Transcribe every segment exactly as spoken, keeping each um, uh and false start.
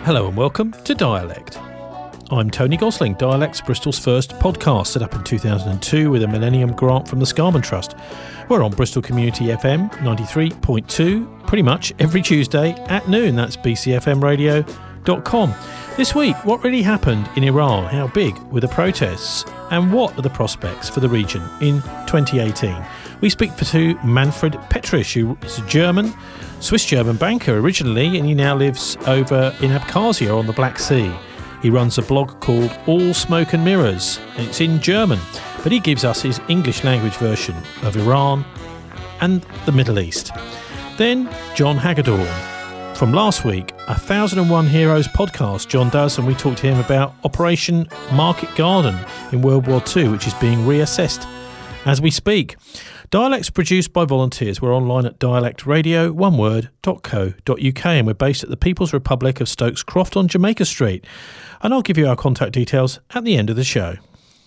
Hello and welcome to Dialect. I'm Tony Gosling, Dialect's Bristol's first podcast, set up in two thousand two with a Millennium Grant from the Scarman Trust. We're on Bristol Community F M ninety-three point two pretty much every Tuesday at noon. That's b c f m radio dot com. This week, what really happened in Iran? How big were the protests? And what are the prospects for the region in twenty eighteen? We speak to Manfred Petrisch, who is a German, Swiss-German banker originally, and he now lives over in Abkhazia on the Black Sea. He runs a blog called All Smoke and Mirrors, and it's in German, but he gives us his English language version of Iran and the Middle East. Then John Hagedorn. From last week, a Thousand and One Heroes podcast John does, and we talked to him about Operation Market Garden in World War Two, which is being reassessed as we speak. Dialect's produced by volunteers. We're online at dialect radio one word dot co dot u k, and we're based at the People's Republic of Stokes Croft on Jamaica Street. And I'll give you our contact details at the end of the show.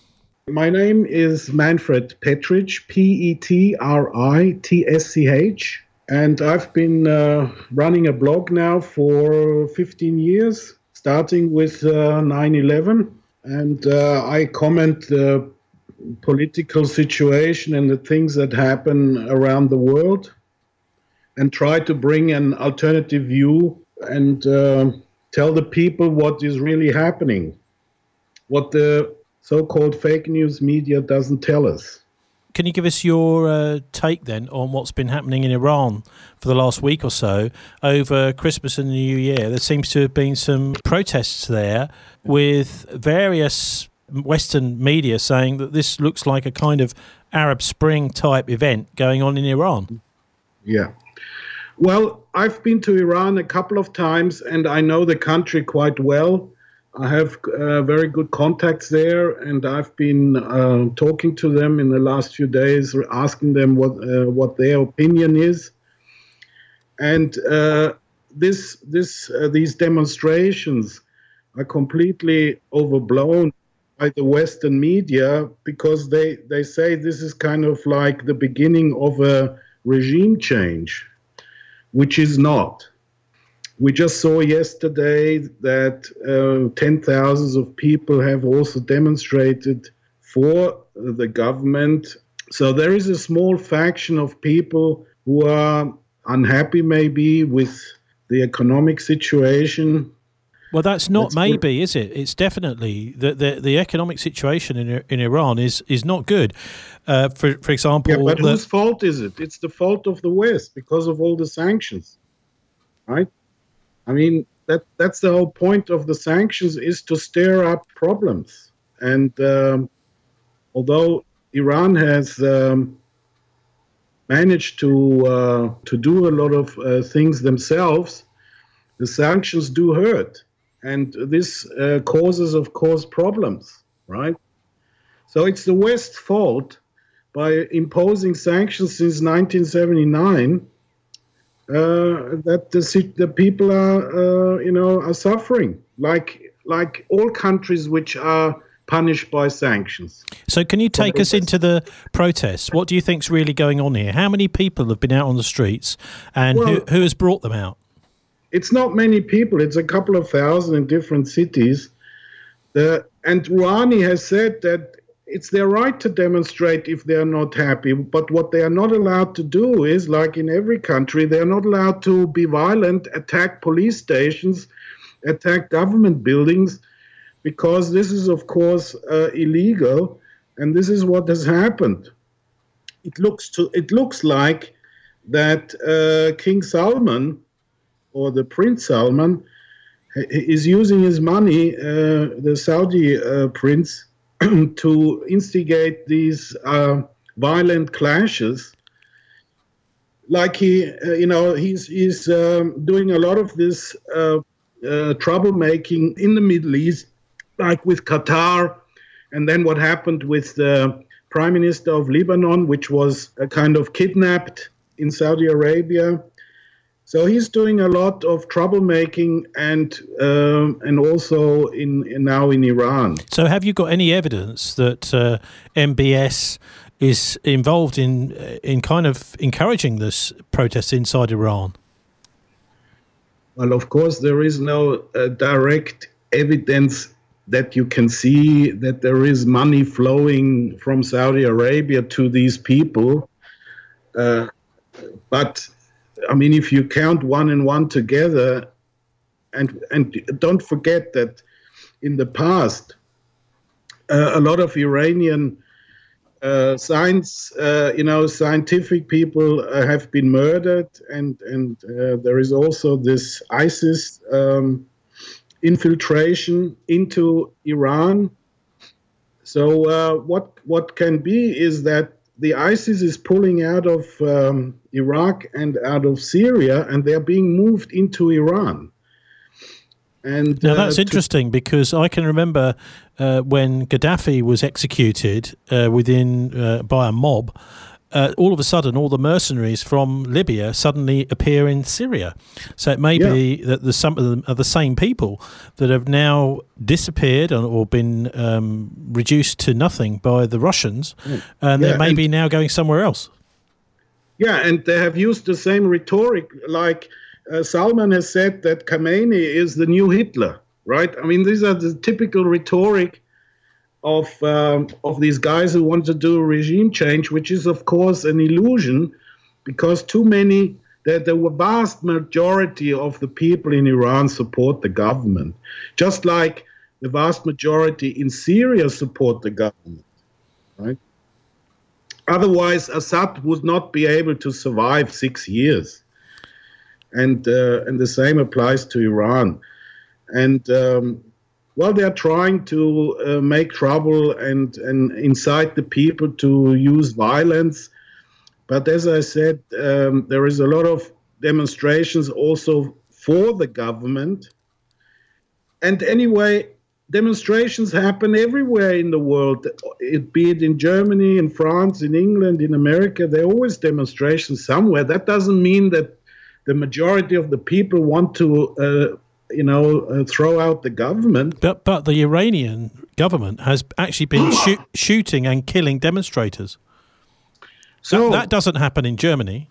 My name is Manfred Petrisch, P E T R I T S C H, and I've been uh, running a blog now for fifteen years, starting with uh, nine eleven, and uh, I comment the political situation and the things that happen around the world, and try to bring an alternative view and uh, tell the people what is really happening, what the so-called fake news media doesn't tell us. Can you give us your uh, take then on what's been happening in Iran for the last week or so over Christmas and the New Year? There seems to have been some protests there with various Western media saying that this looks like a kind of Arab Spring type event going on in Iran. Yeah. Well, I've been to Iran a couple of times and I know the country quite well. I have uh, very good contacts there, and I've been uh, talking to them in the last few days, asking them what uh, what their opinion is. And uh, this this uh, these demonstrations are completely overblown by the Western media, because they, they say this is kind of like the beginning of a regime change, which is not. We just saw yesterday that uh, ten thousands of people have also demonstrated for the government. So there is a small faction of people who are unhappy maybe with the economic situation. Well, that's not that's maybe, good. Is it? It's definitely the the, the economic situation in in Iran is is not good. Uh, for for example, yeah, but the, whose fault is it? It's the fault of the West because of all the sanctions, right? I mean, that that's the whole point of the sanctions, is to stir up problems. And um, although Iran has um, managed to uh, to do a lot of uh, things themselves, the sanctions do hurt. And this uh, causes, of course, problems, right? So it's the West's fault by imposing sanctions since nineteen seventy-nine uh, that the, the people are, uh, you know, are suffering, like like all countries which are punished by sanctions. So can you take us into the protests? What do you think's really going on here? How many people have been out on the streets, and well, who, who has brought them out? It's not many people. It's a couple of thousand in different cities. The, and Rouhani has said that it's their right to demonstrate if they are not happy. But what they are not allowed to do is, like in every country, they are not allowed to be violent, attack police stations, attack government buildings, because this is, of course, uh, illegal. And this is what has happened. It looks to it looks like that uh, King Salman, or the Prince Salman, is using his money, uh, the Saudi uh, prince, to instigate these uh, violent clashes. Like he, uh, you know, he's he's um, doing a lot of this uh, uh, troublemaking in the Middle East, like with Qatar, and then what happened with the Prime Minister of Lebanon, which was uh, kind of kidnapped in Saudi Arabia. So he's doing a lot of troublemaking, and um, and also in, in now in Iran. So have you got any evidence that uh, M B S is involved in in kind of encouraging this protest inside Iran? Well, of course, there is no uh, direct evidence that you can see that there is money flowing from Saudi Arabia to these people. Uh, but, I mean, if you count one and one together, and, and don't forget that in the past, uh, a lot of Iranian uh, science, uh, you know, scientific people uh, have been murdered, and, and uh, there is also this ISIS um, infiltration into Iran. So uh, what what can be is that the ISIS is pulling out of um, Iraq and out of Syria, and they're being moved into Iran. And now that's uh, interesting, because I can remember uh, when Gaddafi was executed uh, within uh, by a mob. Uh, all of a sudden, all the mercenaries from Libya suddenly appear in Syria. So it may yeah. be that the, some of them are the same people that have now disappeared or, or been um, reduced to nothing by the Russians, yeah. and yeah, they may and, be now going somewhere else. Yeah, and they have used the same rhetoric. Like uh, Salman has said that Khamenei is the new Hitler, right? I mean, these are the typical rhetoric of um, of these guys who want to do a regime change, which is, of course, an illusion, because too many, the, the vast majority of the people in Iran support the government, just like the vast majority in Syria support the government, right? Otherwise, Assad would not be able to survive six years. And, uh, and the same applies to Iran. And um, Well, they are trying to uh, make trouble and, and incite the people to use violence. But as I said, um, there is a lot of demonstrations also for the government. And anyway, demonstrations happen everywhere in the world, it, be it in Germany, in France, in England, in America. There are always demonstrations somewhere. That doesn't mean that the majority of the people want to uh, you know, uh, throw out the government. But but the Iranian government has actually been shoot, shooting and killing demonstrators. So that, that doesn't happen in Germany.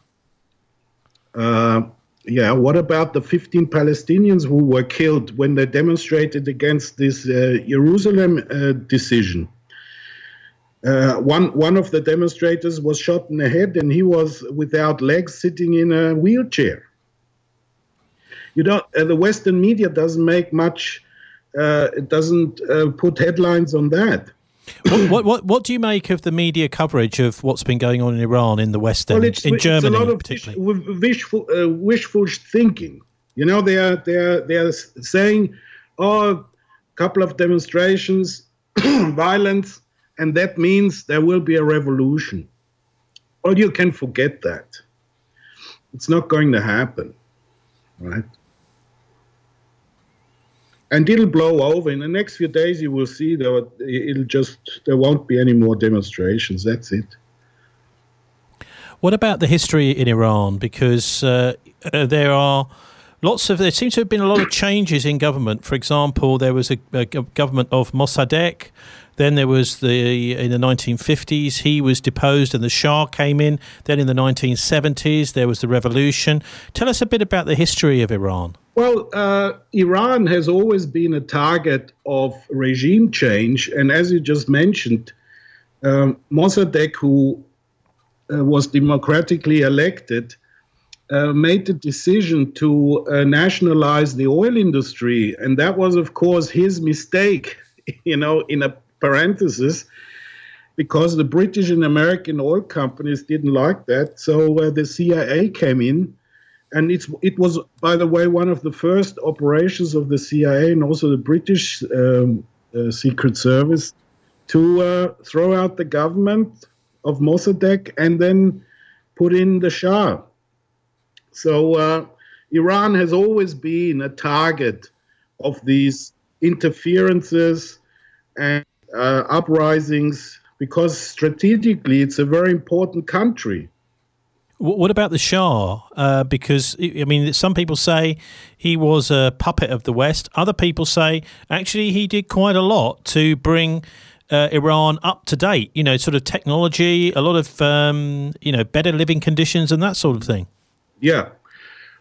Uh, yeah, what about the fifteen Palestinians who were killed when they demonstrated against this uh, Jerusalem uh, decision? Uh, one one of the demonstrators was shot in the head, and he was without legs, sitting in a wheelchair. You don't. Uh, the Western media doesn't make much. Uh, it doesn't uh, put headlines on that. what, what what what do you make of the media coverage of what's been going on in Iran, in the West, and well, it's, in it's Germany, a lot of particularly? Wish, wishful, uh, wishful thinking. You know, they are they are they are saying, "Oh, a couple of demonstrations, violence, and that means there will be a revolution." Well, you can forget that. It's not going to happen, right? And it'll blow over. In the next few days, you will see that it'll just, there won't be any more demonstrations. That's it. What about the history in Iran? Because uh, uh, there are lots of, there seems to have been a lot of changes in government. For example, there was a, a government of Mossadegh. Then there was the, in the nineteen fifties, he was deposed and the Shah came in. Then in the nineteen seventies, there was the revolution. Tell us a bit about the history of Iran. Well, uh, Iran has always been a target of regime change. And as you just mentioned, um, Mossadegh, who uh, was democratically elected, uh, made the decision to uh, nationalize the oil industry. And that was, of course, his mistake, you know, in a parenthesis, because the British and American oil companies didn't like that. So uh, the C I A came in, and it's it was, by the way, one of the first operations of the C I A and also the British um, uh, Secret Service to uh, throw out the government of Mossadegh and then put in the Shah. So uh, Iran has always been a target of these interferences and Uh, uprisings, because strategically it's a very important country. What about the Shah? Uh, because, I mean, some people say he was a puppet of the West. Other people say, actually, he did quite a lot to bring uh, Iran up to date, you know, sort of technology, a lot of, um, you know, better living conditions and that sort of thing. Yeah.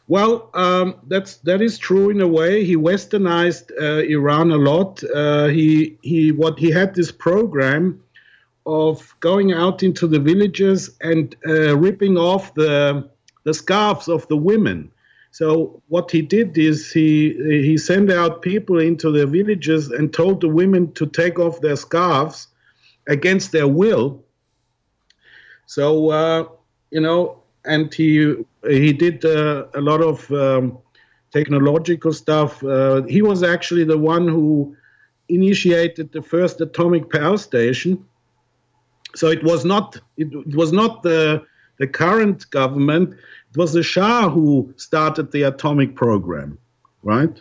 Well, um, that's that is true in a way. He westernized uh, Iran a lot. Uh, he he what he had this program of going out into the villages and uh, ripping off the the scarves of the women. So what he did is he he sent out people into the villages and told the women to take off their scarves against their will. So uh, you know, and he he did uh, a lot of um, technological stuff. Uh, he was actually the one who initiated the first atomic power station. So it was not it, it was not the the current government. It was the Shah who started the atomic program, right?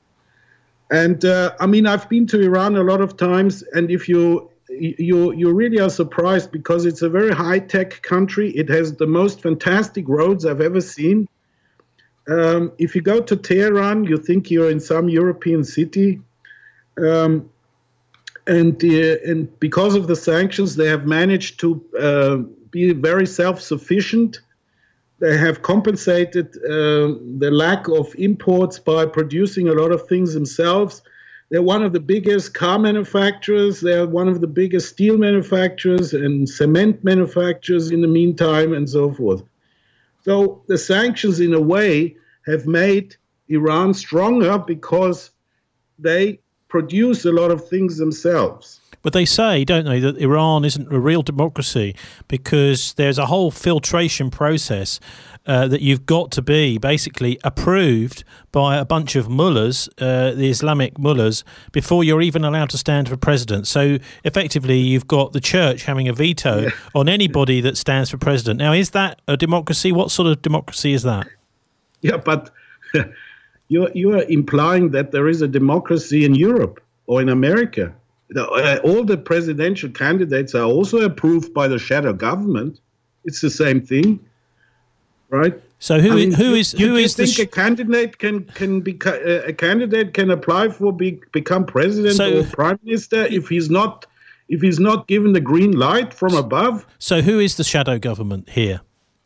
And uh, I mean, I've been to Iran a lot of times, and if you you you really are surprised because it's a very high-tech country. It has the most fantastic roads I've ever seen. Um, if you go to Tehran, you think you're in some European city. Um, And, uh, and because of the sanctions, they have managed to uh, be very self-sufficient. They have compensated uh, the lack of imports by producing a lot of things themselves. They're one of the biggest car manufacturers. They're one of the biggest steel manufacturers and cement manufacturers in the meantime, and so forth. So the sanctions, in a way, have made Iran stronger because they produce a lot of things themselves. But they say, don't they, that Iran isn't a real democracy because there's a whole filtration process uh, that you've got to be basically approved by a bunch of mullahs, uh, the Islamic mullahs, before you're even allowed to stand for president. So effectively you've got the church having a veto yeah. on anybody that stands for president. Now, is that a democracy? What sort of democracy is that? Yeah, but... You're, you're implying that there is a democracy in Europe or in America. The, uh, all the presidential candidates are also approved by the shadow government. It's the same thing, right? So who I mean, who is you, who you is think the sh- a candidate can can be uh, a candidate can apply for be, become president so, or prime minister if he's not if he's not given the green light from above? So who is the shadow government here?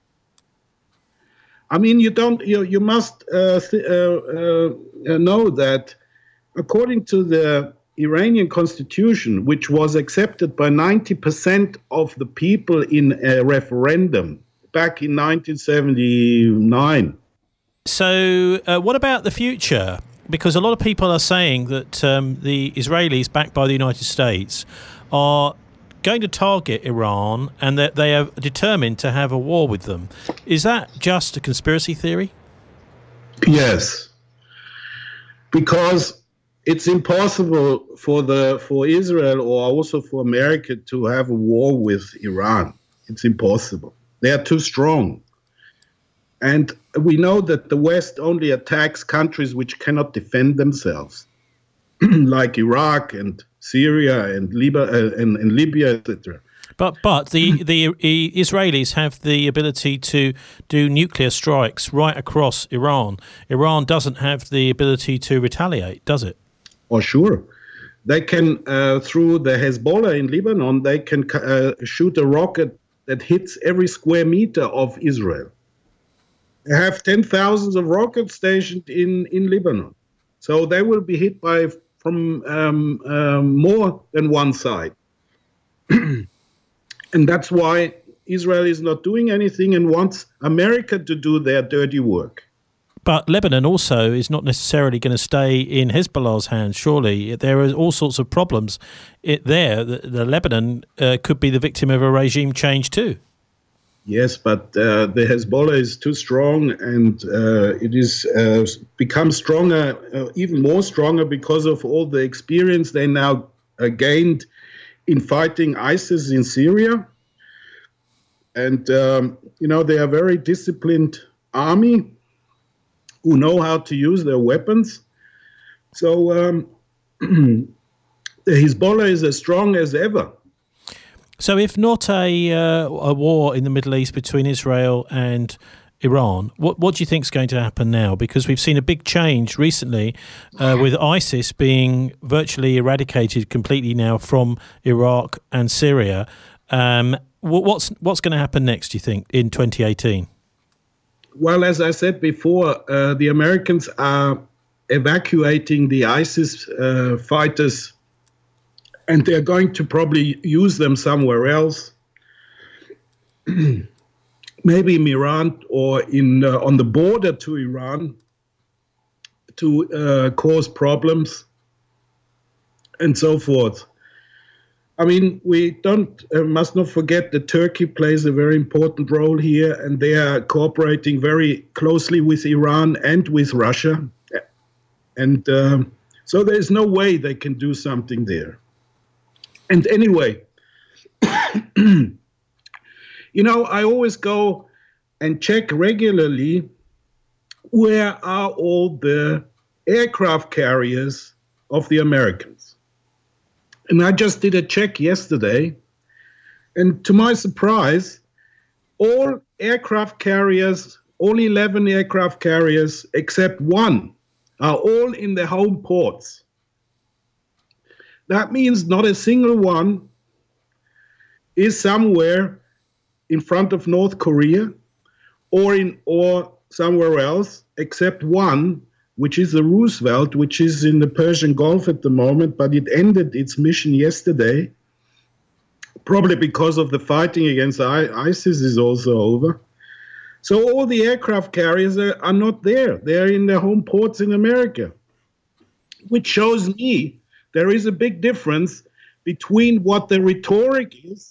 I mean, you don't. You you must uh, th- uh, uh, know that, according to the Iranian constitution, which was accepted by ninety percent of the people in a referendum back in nineteen seventy-nine. So, uh, what about the future? Because a lot of people are saying that um, the Israelis, backed by the United States, are going to target Iran and that they are determined to have a war with them. Is that just a conspiracy theory? Yes, because it's impossible for the for Israel or also for America to have a war with Iran. It's impossible. They are too strong. And we know that the West only attacks countries which cannot defend themselves, like Iraq and Syria and Libya uh, and, and Libya, et cetera. But but the the Israelis have the ability to do nuclear strikes right across Iran. Iran doesn't have the ability to retaliate, does it? Oh, sure. They can uh, through the Hezbollah in Lebanon. They can uh, shoot a rocket that hits every square meter of Israel. They have ten thousands of rockets stationed in in Lebanon, so they will be hit by from um, um, more than one side. And that's why Israel is not doing anything and wants America to do their dirty work. But Lebanon also is not necessarily going to stay in Hezbollah's hands, surely. There are all sorts of problems it, there. The, the Lebanon uh, could be the victim of a regime change too. Yes, but uh, the Hezbollah is too strong, and uh, it is uh, become stronger, uh, even more stronger, because of all the experience they now uh, gained in fighting ISIS in Syria. And, um, you know, they are a very disciplined army who know how to use their weapons. So um, the Hezbollah is as strong as ever. So if not a uh, a war in the Middle East between Israel and Iran, what what do you think is going to happen now? Because we've seen a big change recently uh, with ISIS being virtually eradicated completely now from Iraq and Syria. Um, what's what's going to happen next, do you think, in twenty eighteen? Well, as I said before, uh, the Americans are evacuating the ISIS uh, fighters, and they're going to probably use them somewhere else. Maybe in Iran or in uh, on the border to Iran to uh, cause problems and so forth. I mean, we don't uh, must not forget that Turkey plays a very important role here, and they are cooperating very closely with Iran and with Russia. And um, so there is no way they can do something there. And anyway, you know, I always go and check regularly where are all the aircraft carriers of the Americans. And I just did a check yesterday, and to my surprise, all aircraft carriers, all eleven aircraft carriers except one, are all in their home ports. That means not a single one is somewhere in front of North Korea or in or somewhere else, except one, which is the Roosevelt, which is in the Persian Gulf at the moment, but it ended its mission yesterday, probably because of the fighting against ISIS is also over. So all the aircraft carriers are, are not there. They're in their home ports in America, which shows me there is a big difference between what the rhetoric is,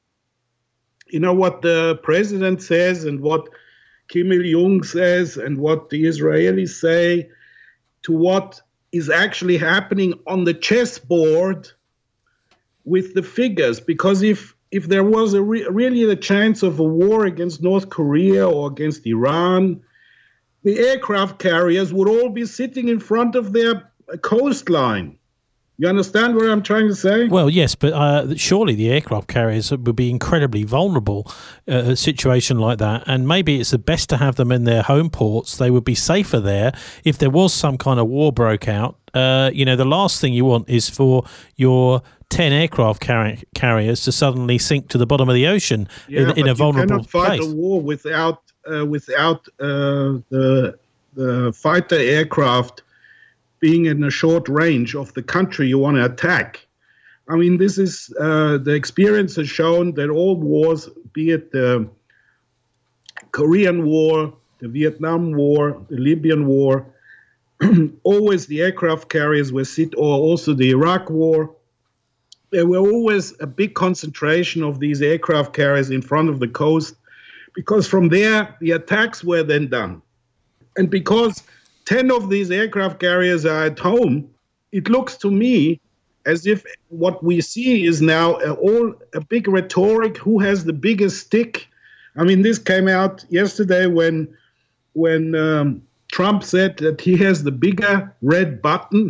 you know, what the president says and what Kim Il-jung says and what the Israelis say, to what is actually happening on the chessboard with the figures. Because if if there was a re- really the chance of a war against North Korea or against Iran, the aircraft carriers would all be sitting in front of their coastline. You understand what I'm trying to say? Well, yes, but uh, surely the aircraft carriers would be incredibly vulnerable uh, a situation like that, and maybe it's the best to have them in their home ports. They would be safer there if there was some kind of war broke out. Uh, you know, the last thing you want is for your ten aircraft car- carriers to suddenly sink to the bottom of the ocean yeah, in, in a vulnerable place. You cannot fight a war without uh, without uh, the the fighter aircraft being in a short range of the country you want to attack. I mean, this is, uh, the experience has shown that all wars, be it the Korean War, the Vietnam War, the Libyan War, always the aircraft carriers were sit, or also the Iraq War, there were always a big concentration of these aircraft carriers in front of the coast, because from there, the attacks were then done. And because ten of these aircraft carriers are at home, it looks to me as if what we see is now a, all a big rhetoric. Who has the biggest stick? I mean, this came out yesterday when when um, Trump said that he has the bigger red button.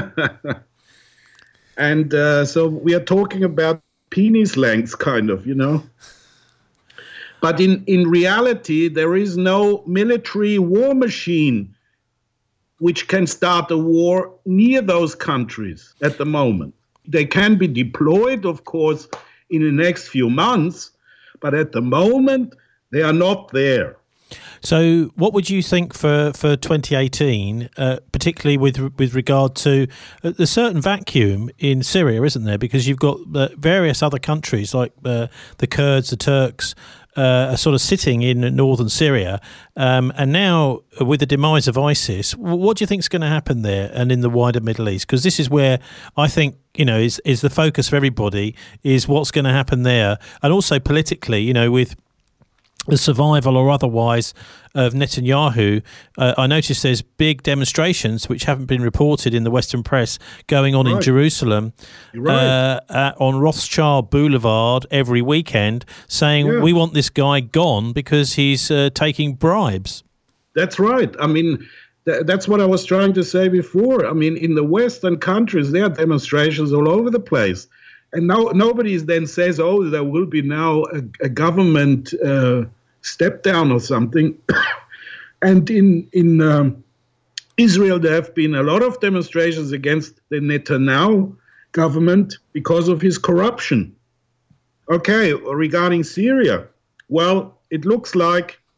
And uh, so we are talking about penis lengths, kind of, you know. But in, in reality, there is no military war machine which can start a war near those countries at the moment. They can be deployed, of course, in the next few months, but at the moment, they are not there. So what would you think for, for twenty eighteen, uh, particularly with with regard to uh, the certain vacuum in Syria, isn't there? Because you've got uh, various other countries like uh, the Kurds, the Turks, uh, are sort of sitting in northern Syria. Um, and now with the demise of ISIS, what do you think is going to happen there and in the wider Middle East? Because this is where I think, you know, is, is the focus for everybody, is what's going to happen there. And also politically, you know, with the survival or otherwise of Netanyahu, uh, I noticed there's big demonstrations which haven't been reported in the Western press going on right. in Jerusalem right. uh, uh, on Rothschild Boulevard every weekend saying yeah. we want this guy gone because he's uh, taking bribes. That's right. I mean, th- that's what I was trying to say before. I mean, in the Western countries, there are demonstrations all over the place. And now nobody then says, oh, there will be now a, a government uh, step down or something. And in in um, Israel, there have been a lot of demonstrations against the Netanyahu government because of his corruption. Okay, regarding Syria, well, it looks like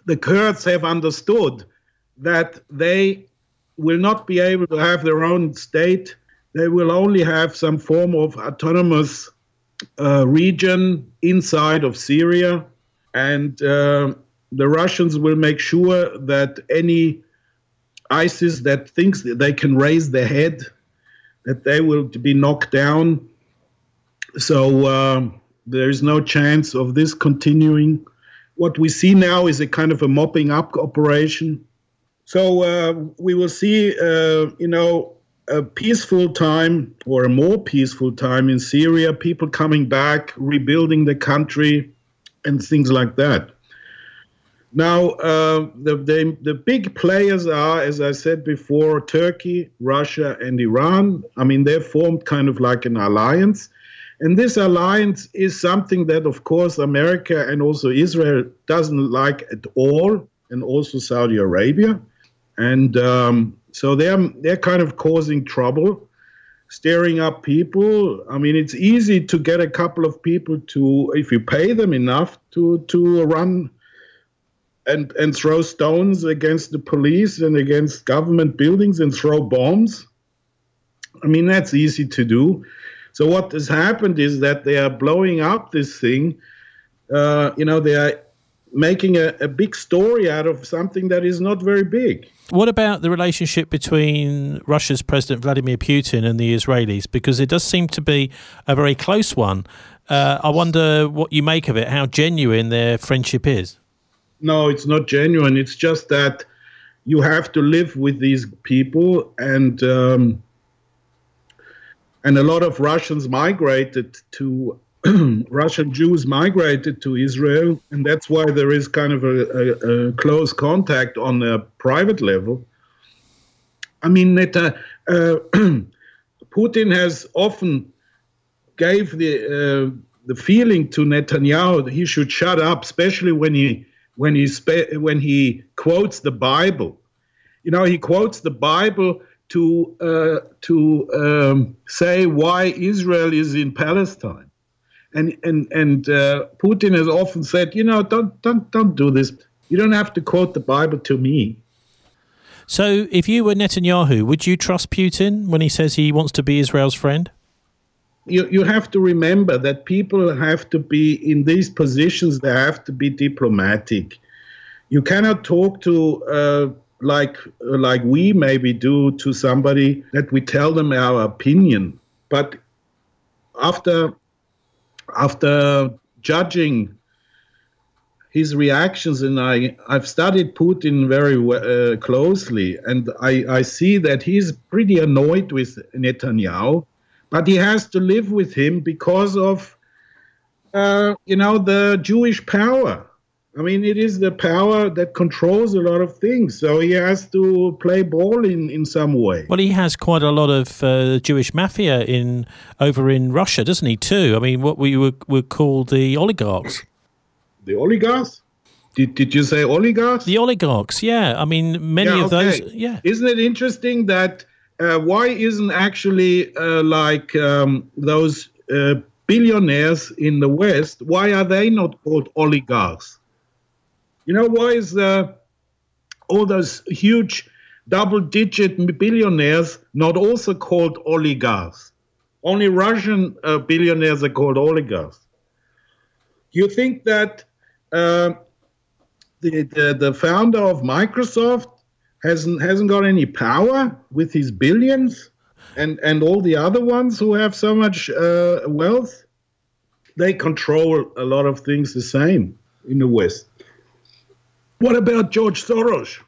the Kurds have understood that they will not be able to have their own state. They will only have some form of autonomous uh, region inside of Syria. And uh, the Russians will make sure that any ISIS that thinks that they can raise their head, that they will be knocked down. So uh, there is no chance of this continuing. What we see now is a kind of a mopping up operation. So uh, we will see, uh, you know, a peaceful time or a more peaceful time in Syria, people coming back, rebuilding the country, and things like that. Now, uh, the, the the big players are, as I said before, Turkey, Russia, and Iran. I mean, they've formed kind of like an alliance. And this alliance is something that, of course, America and also Israel doesn't like at all, and also Saudi Arabia. And um, so they're, they're kind of causing trouble, stirring up people. I mean, it's easy to get a couple of people to, if you pay them enough, to, to run and, and throw stones against the police and against government buildings and throw bombs. I mean, that's easy to do. So what has happened is that they are blowing up this thing. Uh, you know, they are making a, a big story out of something that is not very big. What about the relationship between Russia's President Vladimir Putin and the Israelis? Because it does seem to be a very close one. Uh, I wonder what you make of it, how genuine their friendship is. No, it's not genuine. It's just that you have to live with these people, and um, and a lot of Russians migrated to Russian Jews migrated to Israel, and that's why there is kind of a, a, a close contact on a private level. I mean, that, uh, uh, Putin has often gave the uh, the feeling to Netanyahu that he should shut up, especially when he when he spe- when he quotes the Bible. You know, he quotes the Bible to uh, to um, say why Israel is in Palestine. And and and uh, Putin has often said, you know, don't don't don't do this. You don't have to quote the Bible to me. So, if you were Netanyahu, would you trust Putin when he says he wants to be Israel's friend? You you have to remember that people have to be in these positions. They have to be diplomatic. You cannot talk to uh, like like we maybe do to somebody that we tell them our opinion, but after. After judging his reactions, and I, I've studied Putin very uh, closely, and I, I see that he's pretty annoyed with Netanyahu, but he has to live with him because of, uh, you know, the Jewish power. I mean, it is the power that controls a lot of things, so he has to play ball in, in some way. Well, he has quite a lot of uh, Jewish mafia in over in Russia, doesn't he, too? I mean, what we would, would call the oligarchs. The oligarchs? Did, did you say oligarchs? The oligarchs, yeah. I mean, many yeah, of okay. those, yeah. Isn't it interesting that uh, why isn't actually uh, like um, those uh, billionaires in the West, why are they not called oligarchs? You know, why is uh, all those huge double-digit billionaires not also called oligarchs? Only Russian uh, billionaires are called oligarchs. You think that uh, the, the the founder of Microsoft hasn't hasn't got any power with his billions, and and all the other ones who have so much uh, wealth? They control a lot of things the same in the West. What about George Soros?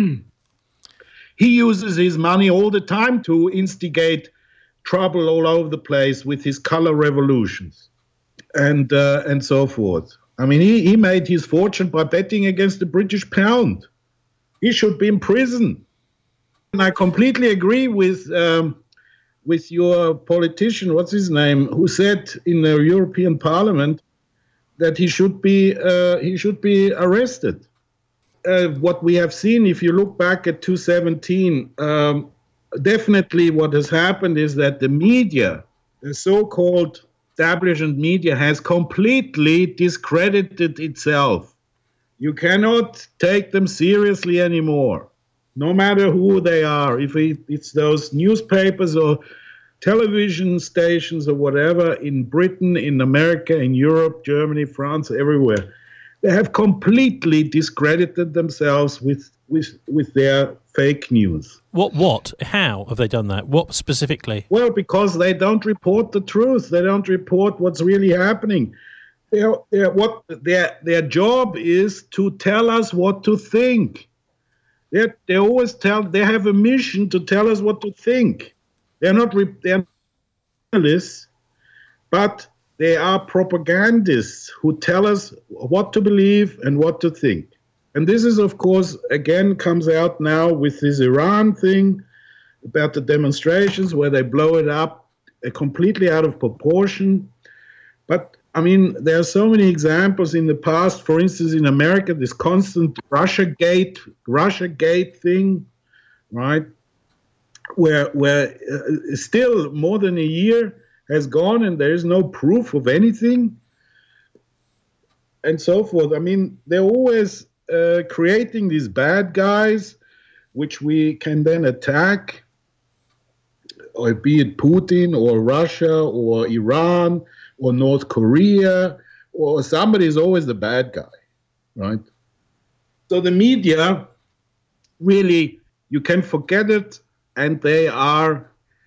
He uses his money all the time to instigate trouble all over the place with his color revolutions and uh, and so forth. I mean, he, he made his fortune by betting against the British pound. He should be in prison. And I completely agree with um, with your politician, what's his name, who said in the European Parliament that he should be uh, he should be arrested. Uh, what we have seen, if you look back at two seventeen, um, definitely what has happened is that the media, the so-called establishment media, has completely discredited itself. You cannot take them seriously anymore, no matter who they are. If it's those newspapers or television stations or whatever in Britain, in America, in Europe, Germany, France, everywhere, they have completely discredited themselves with with with their fake news. What? What? How have they done that? What specifically? Well, because they don't report the truth. They don't report what's really happening. They're, they're, what their their job is to tell us what to think. They they always tell. They have a mission to tell us what to think. They're not they're journalists, but they are propagandists who tell us what to believe and what to think. And this is, of course, again, comes out now with this Iran thing about the demonstrations where they blow it up uh, completely out of proportion. But, I mean, there are so many examples in the past. For instance, in America, this constant Russiagate, Russiagate thing, right, where, where uh, still more than a year has gone and there is no proof of anything and so forth. I mean, they're always uh, creating these bad guys, which we can then attack, or be it Putin or Russia or Iran or North Korea, or somebody is always the bad guy, right? So the media, really, you can forget it, and they are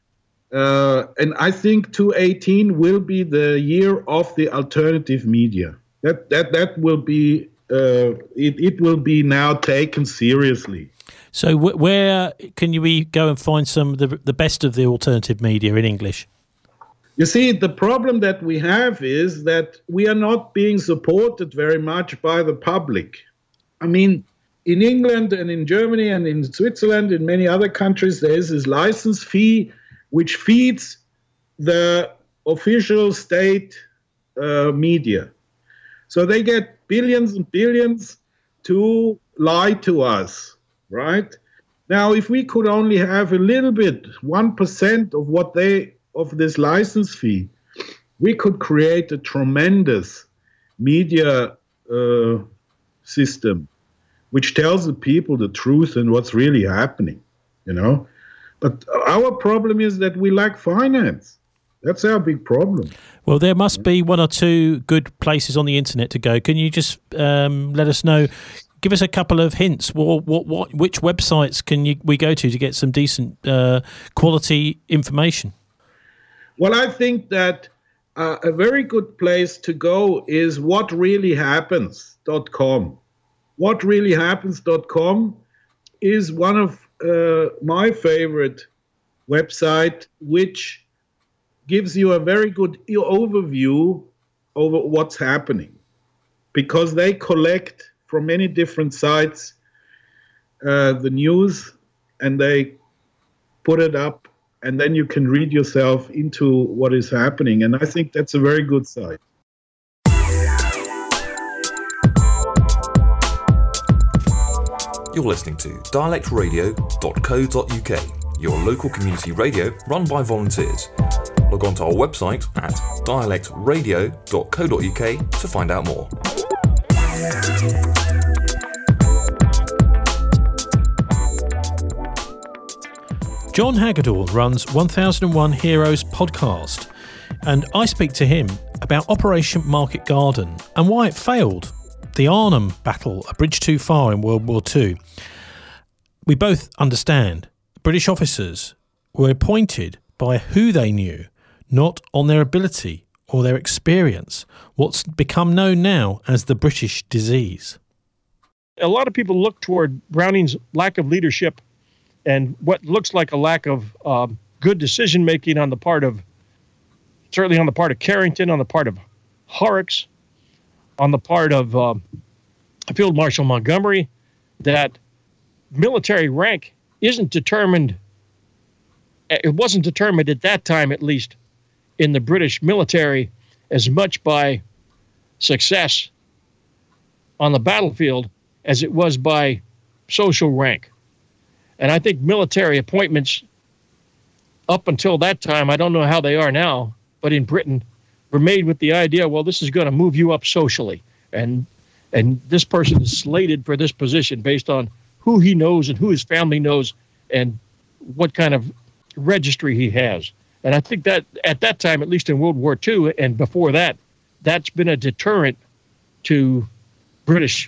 Uh, and I think twenty eighteen will be the year of the alternative media. That that that will be uh, it. It will be now taken seriously. So, w- where can you we go and find some of the the best of the alternative media in English? You see, the problem that we have is that we are not being supported very much by the public. I mean, in England and in Germany and in Switzerland and many other countries, there is this license fee which feeds the official state uh, media. So they get billions and billions to lie to us, right? Now, if we could only have a little bit, one percent of what they, of this license fee, we could create a tremendous media uh, system which tells the people the truth and what's really happening, you know? But our problem is that we lack finance. That's our big problem. Well, there must be one or two good places on the internet to go. Can you just um, let us know, give us a couple of hints? What, what, what, which websites can you, we go to to get some decent uh, quality information? Well, I think that uh, a very good place to go is what really happens dot com. what really happens dot com is one of uh, my favorite website, which gives you a very good overview over what's happening, because they collect from many different sites uh, the news and they put it up, and then you can read yourself into what is happening. And I think that's a very good site. You're listening to dialect radio dot co dot uk, your local community radio run by volunteers. Log on to our website at dialect radio dot co dot uk to find out more. John Hagedorn runs one thousand one Heroes podcast, and I speak to him about Operation Market Garden and why it failed. The Arnhem battle, a bridge too far in World War Two. We both understand British officers were appointed by who they knew, not on their ability or their experience, what's become known now as the British disease. A lot of people look toward Browning's lack of leadership and what looks like a lack of uh, good decision-making on the part of, certainly on the part of Carrington, on the part of Horrocks, on the part of uh, Field Marshal Montgomery, that military rank isn't determined, it wasn't determined at that time, at least, in the British military as much by success on the battlefield as it was by social rank. And I think military appointments up until that time, I don't know how they are now, but in Britain, were made with the idea, well, this is going to move you up socially. And And this person is slated for this position based on who he knows and who his family knows and what kind of registry he has. And I think that at that time, at least in World War Two and before that, that's been a deterrent to British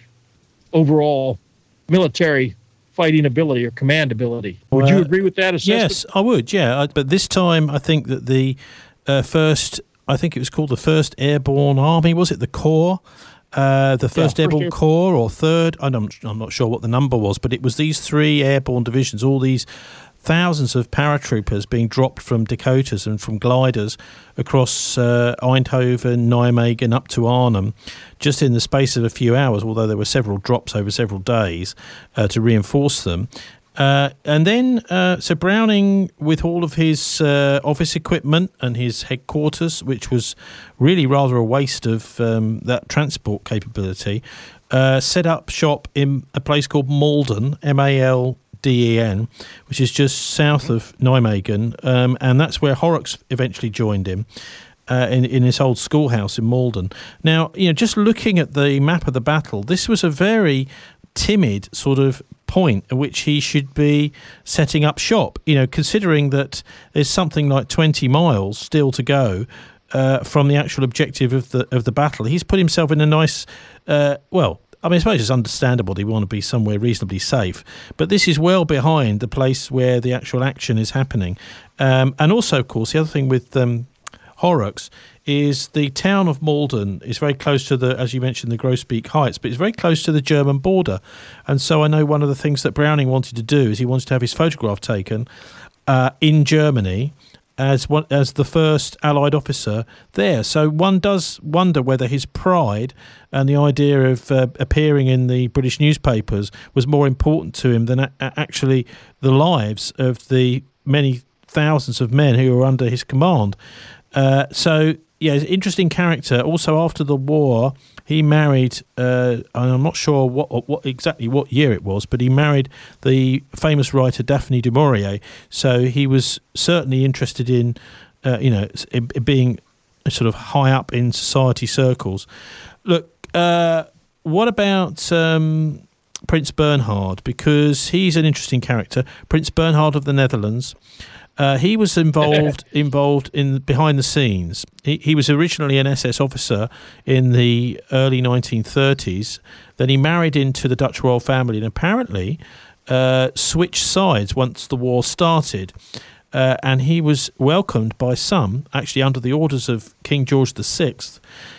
overall military fighting ability or command ability. Would you agree with that assessment? Yes, I would, yeah. But this time, I think that the uh, first, I think it was called the First Airborne Army, was it the Corps? Uh, the First yeah, Airborne first Corps or Third? I'm, I'm not sure what the number was, but it was these three airborne divisions, all these thousands of paratroopers being dropped from Dakotas and from gliders across uh, Eindhoven, Nijmegen, up to Arnhem, just in the space of a few hours, although there were several drops over several days uh, to reinforce them. Uh, and then, uh, so Browning, with all of his uh, office equipment and his headquarters, which was really rather a waste of um, that transport capability, uh, set up shop in a place called Malden, M A L D E N, which is just south of Nijmegen, um, and that's where Horrocks eventually joined him. Uh, in, in his old schoolhouse in Malden. Now, you know, just looking at the map of the battle, this was a very timid sort of point at which he should be setting up shop, you know, considering that there's something like twenty miles still to go uh, from the actual objective of the of the battle. He's put himself in a nice, uh, well, I mean, I suppose it's understandable that you want to be somewhere reasonably safe, but this is well behind the place where the actual action is happening. Um, and also, of course, the other thing with um, Horrocks is the town of Malden is very close to the, as you mentioned, the Grosbeek Heights, but it's very close to the German border. And so I know one of the things that Browning wanted to do is he wanted to have his photograph taken uh, in Germany as one, as the first Allied officer there. So one does wonder whether his pride and the idea of uh, appearing in the British newspapers was more important to him than a- actually the lives of the many thousands of men who were under his command. Uh, so, yeah, he's an interesting character. Also, after the war, he married, uh, and I'm not sure what, what exactly what year it was, but he married the famous writer Daphne du Maurier. So he was certainly interested in, uh, you know, in, in being sort of high up in society circles. Look, uh, what about um, Prince Bernhard? Because he's an interesting character. Prince Bernhard of the Netherlands. Uh, he was involved involved in behind the scenes. He, he was originally an S S officer in the early nineteen thirties. Then he married into the Dutch royal family and apparently uh, switched sides once the war started. Uh, and he was welcomed by some, actually under the orders of King George the Sixth,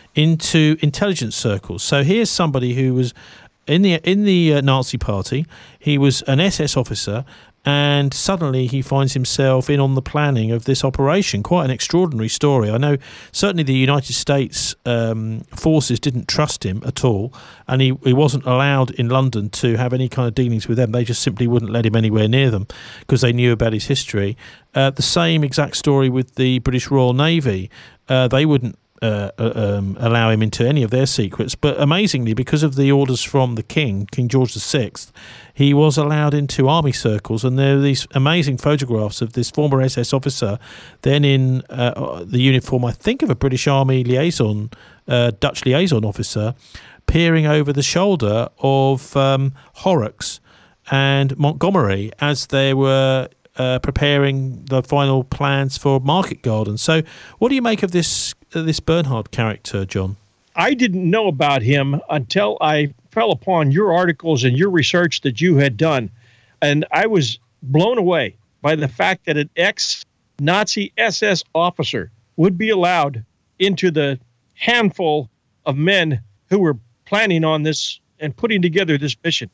into intelligence circles. So here's somebody who was in the in the uh, Nazi Party. He was an S S officer. And suddenly he finds himself in on the planning of this operation. Quite an extraordinary story. I know certainly the United States um, forces didn't trust him at all, and he, he wasn't allowed in London to have any kind of dealings with them. They just simply wouldn't let him anywhere near them because they knew about his history. Uh, the same exact story with the British Royal Navy. Uh, they wouldn't Uh, um, allow him into any of their secrets, but amazingly, because of the orders from the King, King George the Sixth, he was allowed into army circles, and there are these amazing photographs of this former S S officer, then in uh, the uniform, I think, of a British Army liaison, uh, Dutch liaison officer, peering over the shoulder of um, Horrocks and Montgomery as they were uh, preparing the final plans for Market Garden. So what do you make of this this Bernhard character, John? I didn't know about him until I fell upon your articles and your research that you had done. And I was blown away by the fact that an ex-Nazi S S officer would be allowed into the handful of men who were planning on this and putting together this mission.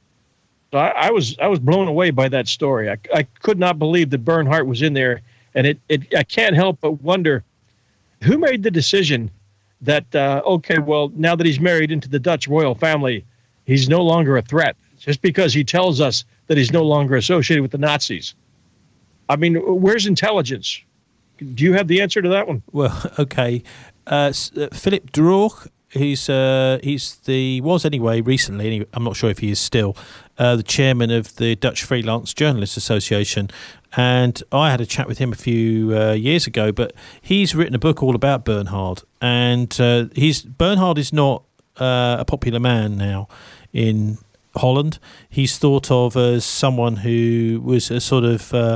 So I, I was I was blown away by that story. I, I could not believe that Bernhard was in there. And it, it I can't help but wonder, who made the decision that, uh, okay, well, now that he's married into the Dutch royal family, he's no longer a threat, just because he tells us that he's no longer associated with the Nazis? I mean, where's intelligence? Do you have the answer to that one? Well, okay. Uh, Philip Droog, he's, uh, he's the, was anyway recently, I'm not sure if he is still, uh, the chairman of the Dutch Freelance Journalists Association. And I had a chat with him a few uh, years ago, but he's written a book all about Bernhard. And uh, he's Bernhard is not uh, a popular man now in Holland. He's thought of as someone who was a sort of uh,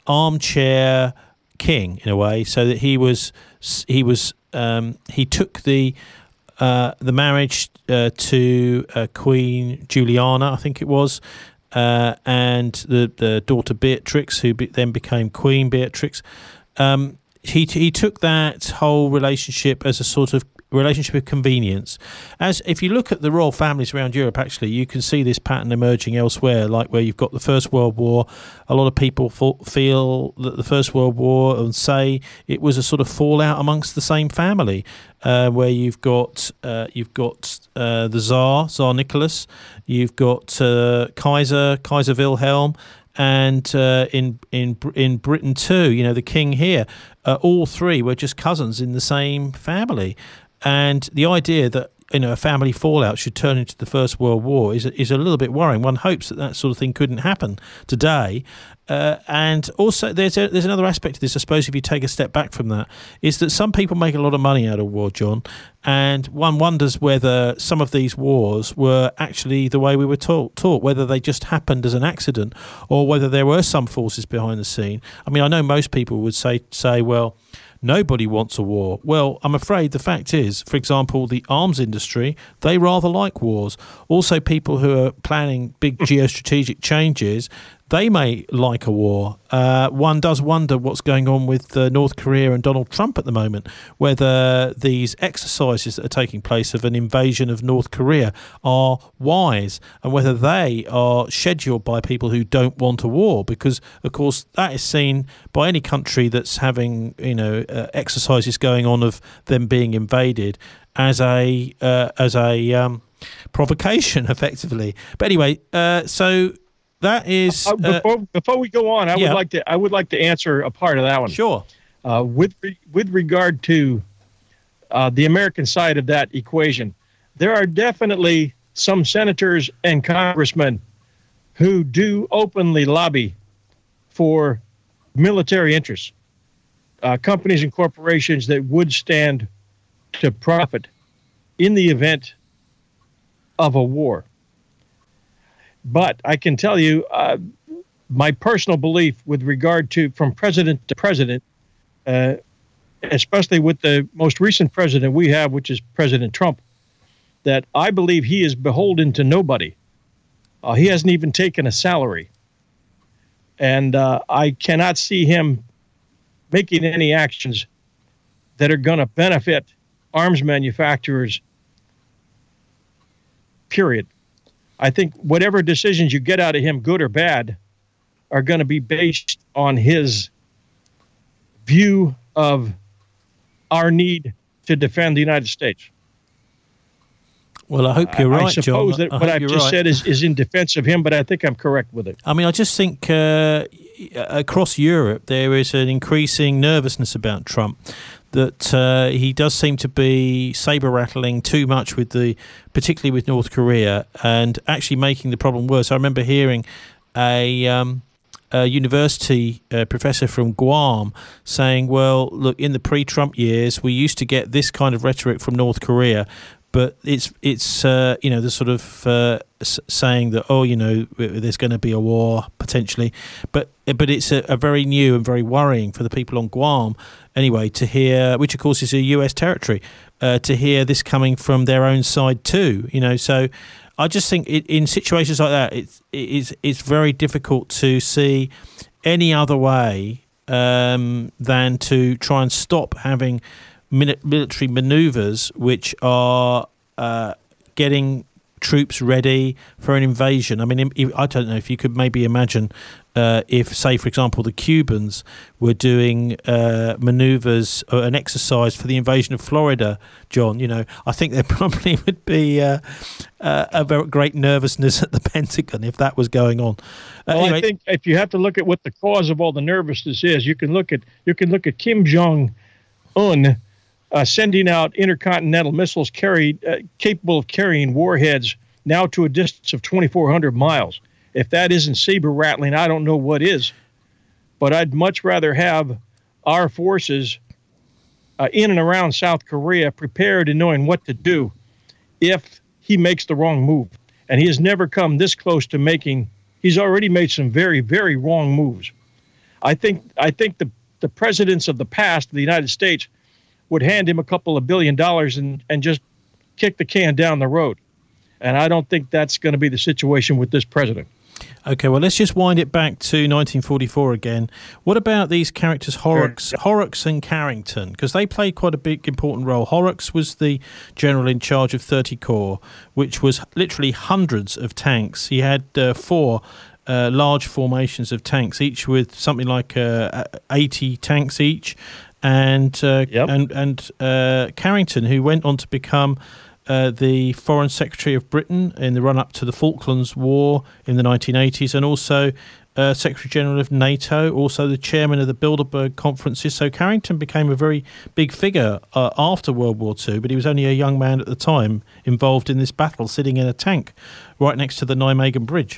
armchair king in a way, so that he was he was um, he took the uh, the marriage uh, to uh, Queen Juliana, I think it was, uh, and the the daughter Beatrix, who be, then became Queen Beatrix. Um, he he took that whole relationship as a sort of relationship of convenience. As if you look at the royal families around Europe, actually, you can see this pattern emerging elsewhere, like where you've got the First World War. A lot of people feel that the First World War and say it was a sort of fallout amongst the same family, uh, where you've got uh, you've got uh, the Tsar, Tsar Nicholas, you've got uh, Kaiser, Kaiser Wilhelm, and uh, in in in Britain too, you know, the king here. Uh, all three were just cousins in the same family. And the idea that, you know, a family fallout should turn into the First World War is is a little bit worrying. One hopes that that sort of thing couldn't happen today. Uh, and also, there's a, there's another aspect to this, I suppose, if you take a step back from that, is that some people make a lot of money out of war, John, and one wonders whether some of these wars were actually the way we were taught, taught, whether they just happened as an accident or whether there were some forces behind the scene. I mean, I know most people would say say, well, nobody wants a war. Well, I'm afraid the fact is, for example, the arms industry, they rather like wars. Also, people who are planning big geostrategic changes, they may like a war. Uh, one does wonder what's going on with uh, North Korea and Donald Trump at the moment, whether these exercises that are taking place of an invasion of North Korea are wise and whether they are scheduled by people who don't want a war, because, of course, that is seen by any country that's having, you know, uh, exercises going on of them being invaded as a uh, as a um, provocation, effectively. But anyway, uh, so... That is uh, before before we go on, I yeah. would like to I would like to answer a part of that one. Sure. Uh, with re- with regard to uh, the American side of that equation, there are definitely some senators and congressmen who do openly lobby for military interests, uh, companies and corporations that would stand to profit in the event of a war. But I can tell you uh, my personal belief with regard to from president to president, uh, especially with the most recent president we have, which is President Trump, that I believe he is beholden to nobody. Uh, he hasn't even taken a salary. And uh, I cannot see him making any actions that are going to benefit arms manufacturers, period. I think whatever decisions you get out of him, good or bad, are going to be based on his view of our need to defend the United States. Well, I hope you're right, John. I suppose John. that I what I've just right. said is, is in defense of him, but I think I'm correct with it. I mean, I just think uh, across Europe there is an increasing nervousness about Trump, that uh, he does seem to be saber-rattling too much with the, particularly with North Korea, and actually making the problem worse. I remember hearing a, um, a university uh, professor from Guam saying, well, look, in the pre-Trump years, we used to get this kind of rhetoric from North Korea, but it's, it's uh, you know, the sort of uh, s- saying that, oh, you know, there's going to be a war, potentially. But but it's a, a very new and very worrying for the people on Guam, anyway, to hear, which of course is a U S territory, uh, to hear this coming from their own side too, you know. So I just think it, in situations like that, it's, it's, it's very difficult to see any other way um, than to try and stop having military maneuvers which are uh, getting troops ready for an invasion. I mean, I don't know if you could maybe imagine uh, if, say, for example, the Cubans were doing uh, maneuvers or an exercise for the invasion of Florida, John. You know, I think there probably would be uh, uh, a very great nervousness at the Pentagon if that was going on. Uh, well, anyway. I think if you have to look at what the cause of all the nervousness is, you can look at you can look at Kim Jong-un Uh, sending out intercontinental missiles carried uh, capable of carrying warheads now to a distance of twenty-four hundred miles. If that isn't saber rattling, I don't know what is. But I'd much rather have our forces uh, in and around South Korea prepared and knowing what to do if he makes the wrong move. And he has never come this close to making. He's already made some very, very wrong moves. I think I think the, the presidents of the past of the United States would hand him a couple of billion dollars and, and just kick the can down the road. And I don't think that's going to be the situation with this president. Okay, well, let's just wind it back to nineteen forty-four again. What about these characters, Horrocks, Sure. Horrocks and Carrington? Because they played quite a big, important role. Horrocks was the general in charge of thirty Corps, which was literally hundreds of tanks. He had uh, four uh, large formations of tanks, each with something like uh, eighty tanks each. And uh, Yep. and and uh, Carrington, who went on to become Uh, the Foreign Secretary of Britain in the run-up to the Falklands War in the nineteen eighties, and also uh, Secretary-General of NATO, also the chairman of the Bilderberg conferences. So Carrington became a very big figure uh, after World War Two, but he was only a young man at the time involved in this battle, sitting in a tank right next to the Nijmegen Bridge.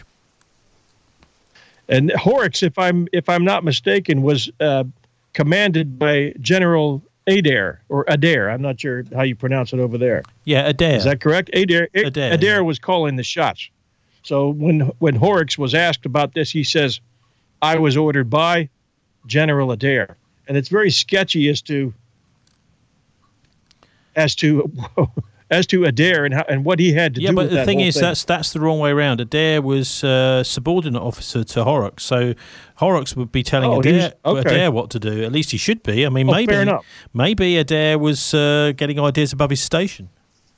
And Horrocks, if I'm if I'm not mistaken, was uh, commanded by General Adair or Adair. I'm not sure how you pronounce it over there. Yeah, Adair. Is that correct? Adair. Adair, Adair yeah. was calling the shots. So when when Horrocks was asked about this, he says, "I was ordered by General Adair," and it's very sketchy as to as to as to Adair and how, and what he had to Yeah, do but with the that thing whole is, thing. that's that's the wrong way around. Adair was uh, subordinate officer to Horrocks, so Horrocks would be telling Oh, he Adair, was- okay. Adair what to do. At least he should be. I mean, Oh, maybe fair enough. maybe Adair was uh, getting ideas above his station.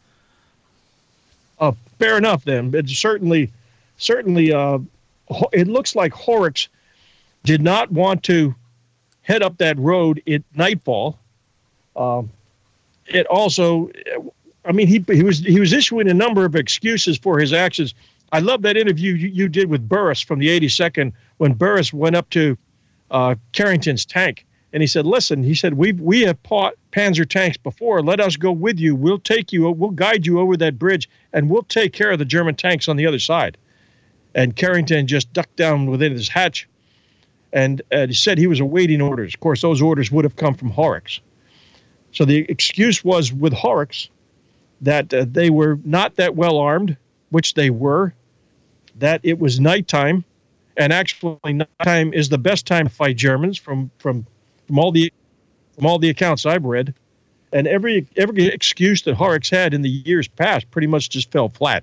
Uh, fair enough, then. But certainly, certainly, uh, Ho- it looks like Horrocks did not want to head up that road at nightfall. Um, it also, I mean, he he was he was issuing a number of excuses for his actions. I love that interview you, you did with Burris from the eighty-second when Burris went up to uh, Carrington's tank. And he said, listen, he said, we we have fought Panzer tanks before. Let us go with you. We'll take you. We'll guide you over that bridge, and we'll take care of the German tanks on the other side. And Carrington just ducked down within his hatch, and uh, he said he was awaiting orders. Of course, those orders would have come from Horrocks. So the excuse was with Horrocks that uh, they were not that well armed, which they were, that it was nighttime, and actually nighttime is the best time to fight Germans from from from all the from all the accounts I've read, and every every excuse that Horrocks had in the years past pretty much just fell flat.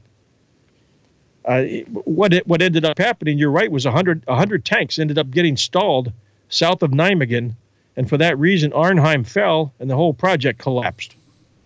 Uh, what it, what ended up happening, you're right, was one hundred, one hundred tanks ended up getting stalled south of Nijmegen, and for that reason, Arnhem fell and the whole project collapsed.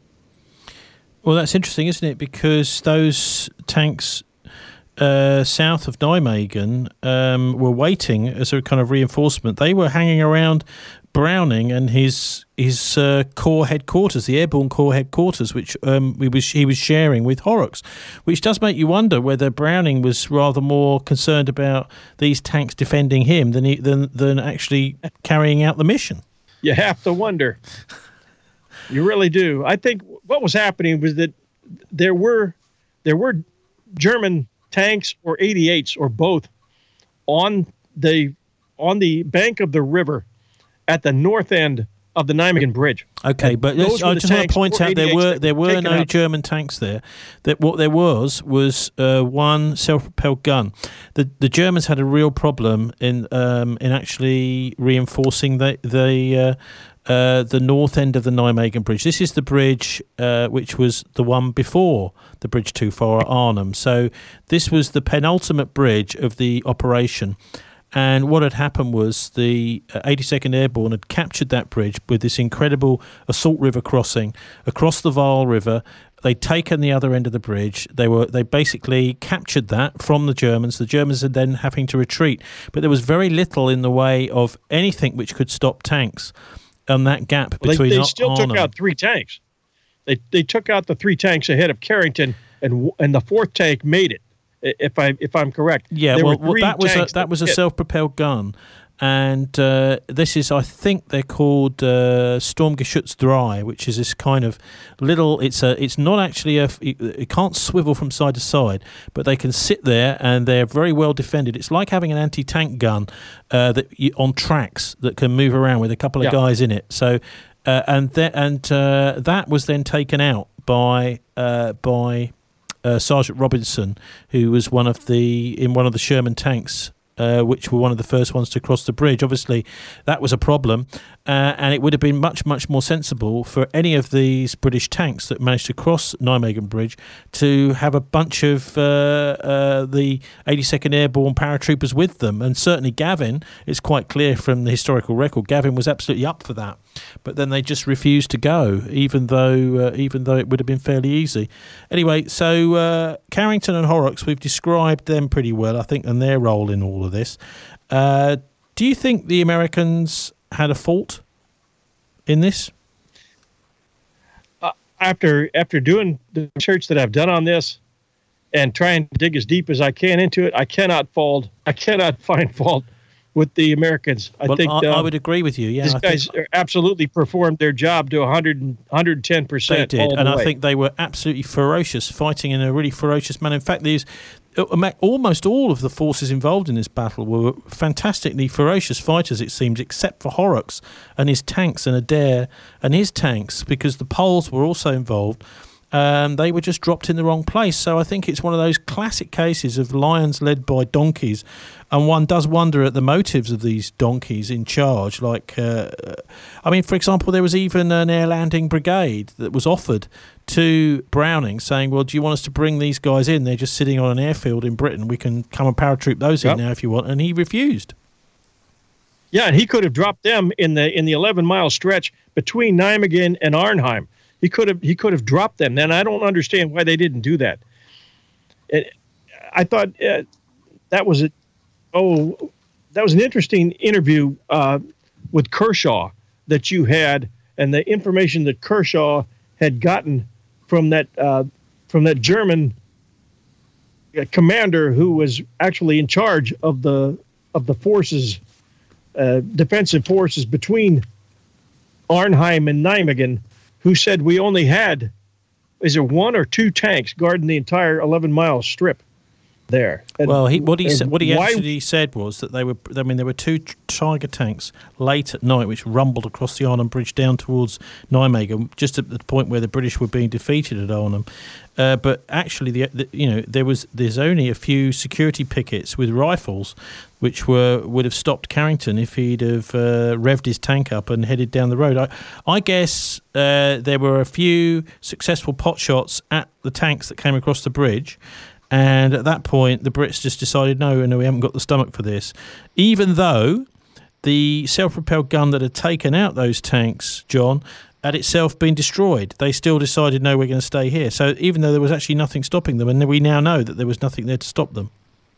Well, that's interesting, isn't it? Because those tanks uh, south of Nijmegen um, were waiting as a kind of reinforcement. They were hanging around Browning and his his uh, corps headquarters, the Airborne Corps headquarters, which um, we was he was sharing with Horrocks, which does make you wonder whether Browning was rather more concerned about these tanks defending him than he, than than actually carrying out the mission. You have to wonder. You really do. I think what was happening was that there were there were German tanks or eighty-eights or both on the on the bank of the river at the north end of the Nijmegen Bridge. Okay, but Those let's, were I the just want to tanks point or out there eighty-eights were that there were were taken no out. German tanks there. That what there was was uh, one self-propelled gun. The the Germans had a real problem in um, in actually reinforcing the the uh, uh, the north end of the Nijmegen Bridge. This is the bridge uh, which was the one before the bridge too far at Arnhem. So this was the penultimate bridge of the operation. And what had happened was the eighty-second Airborne had captured that bridge with this incredible assault river crossing across the Vaal River. They'd taken the other end of the bridge. They were they basically captured that from the Germans. The Germans are then having to retreat. But there was very little in the way of anything which could stop tanks on that gap Well, between they, they Ar- still Arnhem. took out three tanks. They they took out the three tanks ahead of Carrington, and and the fourth tank made it. If I if I'm correct, Yeah, there well, were well three that was a, tanks that was a hit. self-propelled gun, and uh, this is, I think, they're called uh, Sturmgeschütz drei, which is this kind of little. It's a. It's not actually a. It, it can't swivel from side to side, but they can sit there, and they're very well defended. It's like having an anti-tank gun uh, that you, on tracks that can move around with a couple of Yeah. guys in it. So. uh, and th- and uh, that was then taken out by uh, by uh, Sergeant Robinson, who was one of the in one of the Sherman tanks. Uh, which were one of the first ones to cross the bridge. Obviously, that was a problem, uh, and it would have been much, much more sensible for any of these British tanks that managed to cross Nijmegen Bridge to have a bunch of uh, uh, the eighty-second Airborne paratroopers with them. And certainly Gavin, it's quite clear from the historical record, Gavin was absolutely up for that. But then they just refused to go, even though uh, even though it would have been fairly easy. Anyway, so uh, Carrington and Horrocks, we've described them pretty well, I think, and their role in all of this. Uh, do you think the Americans had a fault in this? Uh, after after doing the research that I've done on this and trying to dig as deep as I can into it, I cannot fault. I cannot find fault with the Americans. I well, think I, uh, I would agree with you. Yeah, these I guys think absolutely performed their job to one hundred, one hundred ten percent. they did, all the and way. I think they were absolutely ferocious, fighting in a really ferocious manner. In fact, these almost all of the forces involved in this battle were fantastically ferocious fighters, it seems, except for Horrocks and his tanks and Adair and his tanks, because the Poles were also involved. Um, they were just dropped in the wrong place. So I think it's one of those classic cases of lions led by donkeys, and one does wonder at the motives of these donkeys in charge. Like, uh, I mean, for example, there was even an air landing brigade that was offered to Browning, saying, well, do you want us to bring these guys in? They're just sitting on an airfield in Britain. We can come and paratroop those yep. in now if you want. And he refused. Yeah, and he could have dropped them in the in the eleven mile stretch between Nijmegen and Arnhem. He could have he could have dropped them. Then I don't understand why they didn't do that. It, I thought uh, that was a oh that was an interesting interview uh, with Kershaw that you had, and the information that Kershaw had gotten from that uh, from that German uh, commander who was actually in charge of the of the forces, uh, defensive forces between Arnhem and Nijmegen, who said we only had, is it one or two tanks guarding the entire eleven mile strip there? And, well, he, what he said, what he why, actually said was that they were. I mean, there were two Tiger tanks late at night which rumbled across the Arnhem Bridge down towards Nijmegen, just at the point where the British were being defeated at Arnhem. Uh, but actually, the, the you know there was there's only a few security pickets with rifles, which were would have stopped Carrington if he'd have uh, revved his tank up and headed down the road. I, I guess uh, there were a few successful pot shots at the tanks that came across the bridge, and at that point the Brits just decided, no, no, we haven't got the stomach for this. Even though the self-propelled gun that had taken out those tanks, John, had itself been destroyed, they still decided, no, we're going to stay here. So even though there was actually nothing stopping them, and we now know that there was nothing there to stop them.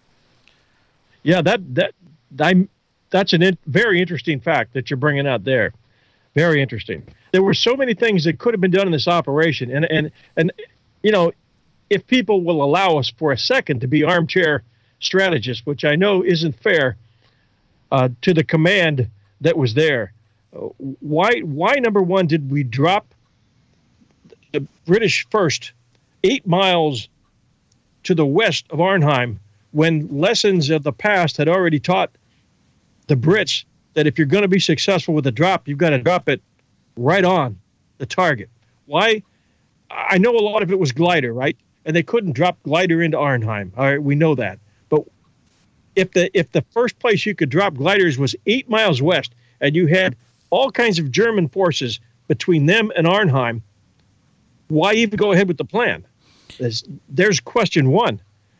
Yeah, that that I'm, that's a in, very interesting fact that you're bringing out there. Very interesting. There were so many things that could have been done in this operation, and and and you know, if people will allow us for a second to be armchair strategists, which I know isn't fair uh, to the command that was there. Uh, why why number one did we drop the British first eight miles to the west of Arnhem, when lessons of the past had already taught the Brits that if you're going to be successful with a drop, you've got to drop it right on the target? Why? I know a lot of it was glider, right? And they couldn't drop glider into Arnhem. All right, we know that. But if the if the first place you could drop gliders was eight miles west, and you had all kinds of German forces between them and Arnhem, why even go ahead with the plan? There's, there's question one.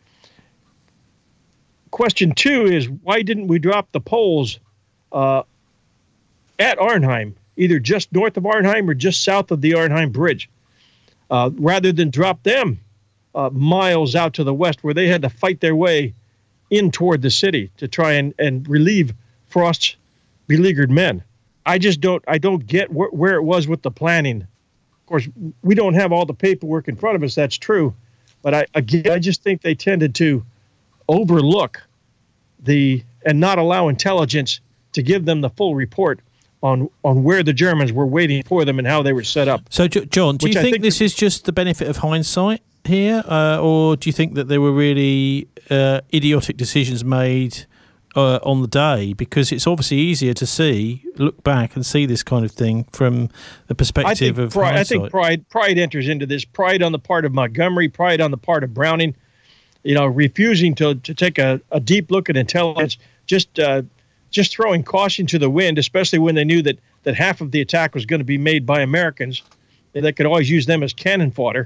Question two is, why didn't we drop the Poles uh, at Arnhem, either just north of Arnhem or just south of the Arnhem Bridge, uh, rather than drop them uh, miles out to the west where they had to fight their way in toward the city to try and, and relieve Frost's beleaguered men? I just don't, I don't get wh- where it was with the planning. Of course, we don't have all the paperwork in front of us, that's true. But I, again, I just think they tended to overlook the and not allow intelligence to give them the full report on on where the Germans were waiting for them and how they were set up. So, John, do you think, think this is just the benefit of hindsight here, uh, or do you think that there were really uh, idiotic decisions made uh, on the day, because it's obviously easier to see, look back and see this kind of thing from the perspective of pride, hindsight. I think pride pride enters into this. Pride on the part of Montgomery, pride on the part of Browning, you know, refusing to, to take a, a deep look at intelligence, just uh, just throwing caution to the wind, especially when they knew that, that half of the attack was going to be made by Americans. They could always use them as cannon fodder.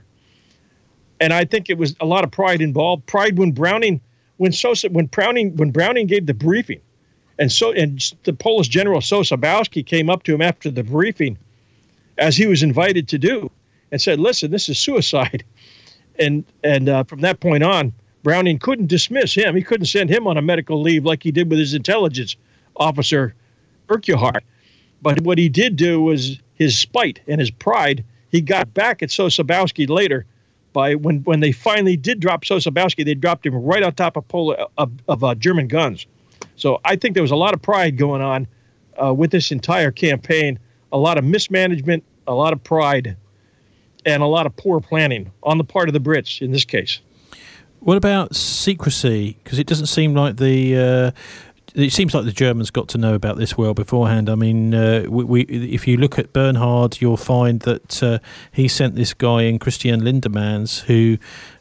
And I think it was a lot of pride involved. Pride when Browning When Sosa, when Browning, when Browning gave the briefing, and so and the Polish General Sosabowski came up to him after the briefing, as he was invited to do, and said, "Listen, this is suicide." And and uh, from that point on, Browning couldn't dismiss him. He couldn't send him on a medical leave like he did with his intelligence officer, Urquhart. But what he did do was his spite and his pride. He got back at Sosabowski later. By when, when they finally did drop Sosabowski, they dropped him right on top of Pol- of, of uh, German guns. So I think there was a lot of pride going on uh, with this entire campaign, a lot of mismanagement, a lot of pride, and a lot of poor planning on the part of the Brits in this case. What about secrecy? Because it doesn't seem like the... Uh It seems like the Germans got to know about this well beforehand. I mean, uh, we, we, if you look at Bernhard, you'll find that uh, he sent this guy in, Christian Lindemans, who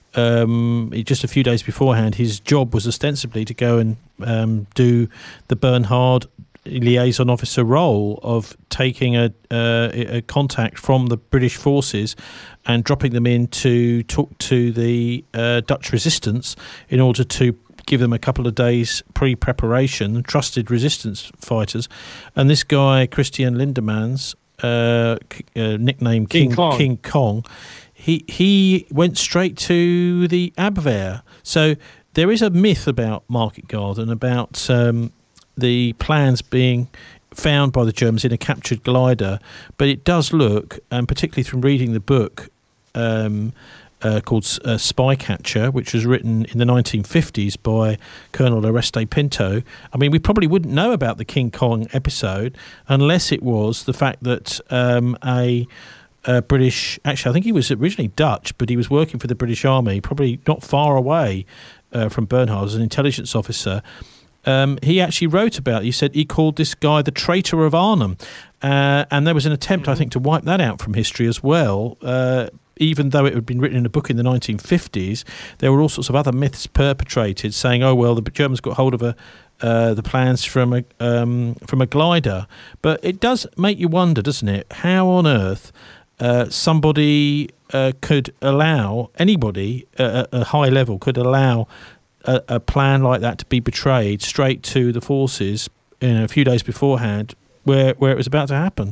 um, just a few days beforehand, his job was ostensibly to go and um, do the Bernhard liaison officer role of taking a, uh, a contact from the British forces and dropping them in to talk to the uh, Dutch resistance in order to give them a couple of days pre-preparation, trusted resistance fighters. And this guy, Christian Lindemans, uh, uh, nicknamed King, King Kong, King Kong he, he went straight to the Abwehr. So there is a myth about Market Garden, about um, the plans being found by the Germans in a captured glider. But it does look, and particularly from reading the book, um, Uh, called uh, Spycatcher, which was written in the nineteen fifties by Colonel Oreste Pinto. I mean, we probably wouldn't know about the King Kong episode unless it was the fact that um, a, a British, actually I think he was originally Dutch, but he was working for the British Army, probably not far away uh, from Bernhard as an intelligence officer. Um, he actually wrote about it. He said he called this guy the traitor of Arnhem. Uh, and there was an attempt, I think, to wipe that out from history as well. Uh, even though it had been written in a book in the nineteen fifties, there were all sorts of other myths perpetrated saying, oh, well, the Germans got hold of a, uh, the plans from a, um, from a glider. But it does make you wonder, doesn't it, how on earth uh, somebody uh, could allow, anybody at a high level could allow a, a plan like that to be betrayed straight to the forces in a few days beforehand where, where it was about to happen.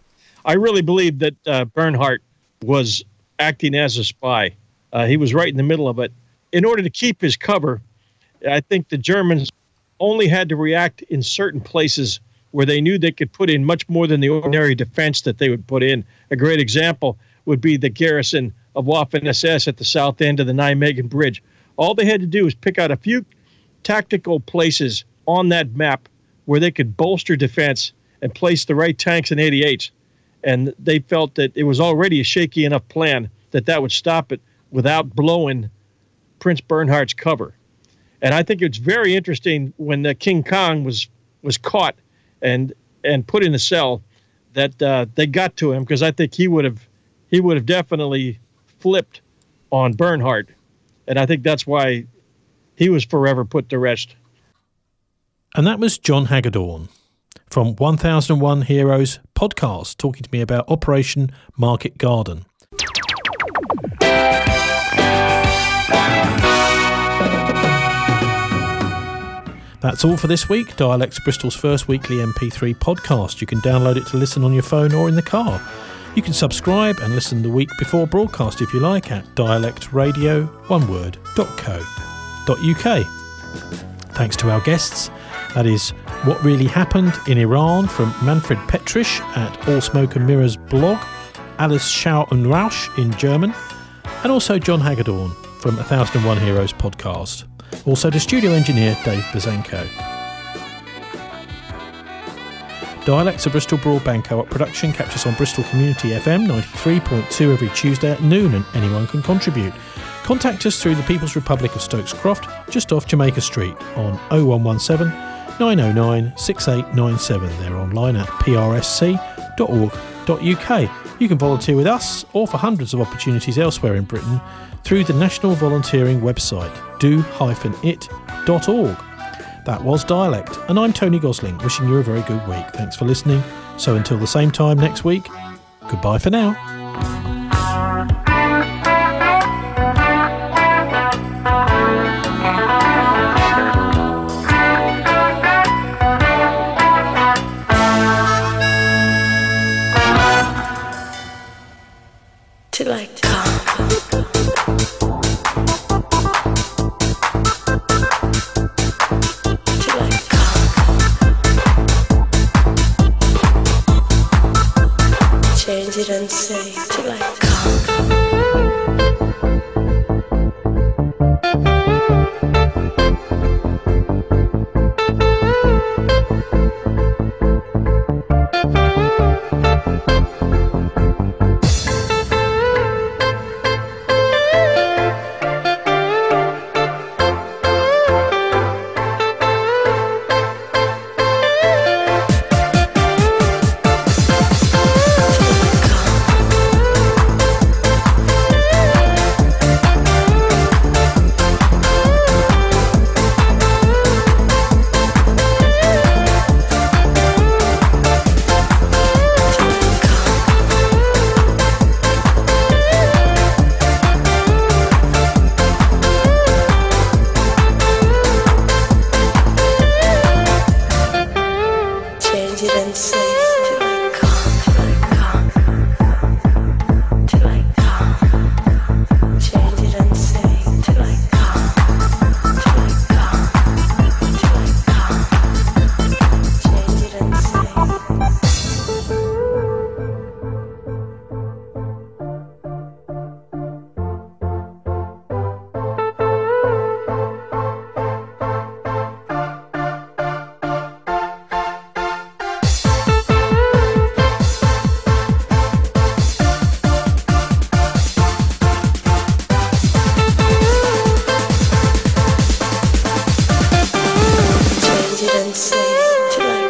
I really believe that uh, Bernhard was acting as a spy. Uh, he was right in the middle of it. In order to keep his cover, I think the Germans only had to react in certain places where they knew they could put in much more than the ordinary defense that they would put in. A great example would be the garrison of Waffen-S S at the south end of the Nijmegen Bridge. All they had to do was pick out a few tactical places on that map where they could bolster defense and place the right tanks and eighty-eights. And they felt that it was already a shaky enough plan that that would stop it without blowing Prince Bernhard's cover. And I think it's very interesting when the King Kong was was caught and and put in a cell that uh, they got to him, because I think he would have he would have definitely flipped on Bernhard. And I think that's why he was forever put to rest. And that was John Hagedorn from one thousand one Heroes podcast, talking to me about Operation Market Garden. That's all for this week. Dialects Bristol's first weekly M P three podcast. You can download it to listen on your phone or in the car. You can subscribe and listen the week before broadcast if you like at dialect radio one word dot co dot uk. Thanks to our guests. That is What Really Happened in Iran from Manfred Petrisch at All Smoke and Mirrors blog, Alice Schau und Rausch in German, and also John Hagedorn from one thousand one Heroes podcast. Also to studio engineer Dave Bazanko. Dialects, a Bristol Broadband Co-op production, catches on Bristol Community F M ninety-three point two every Tuesday at noon, and anyone can contribute. Contact us through the People's Republic of Stokes Croft, just off Jamaica Street, on oh one one seven, nine oh nine, six eight nine seven. They're online at p r s c dot org dot u k. You can volunteer with us or for hundreds of opportunities elsewhere in Britain through the National Volunteering website, do dash it dot org. That was Dialect, and I'm Tony Gosling, wishing you a very good week. Thanks for listening. So until the same time next week, goodbye for now. Till I come, till I come, change it and say till I come. Say till I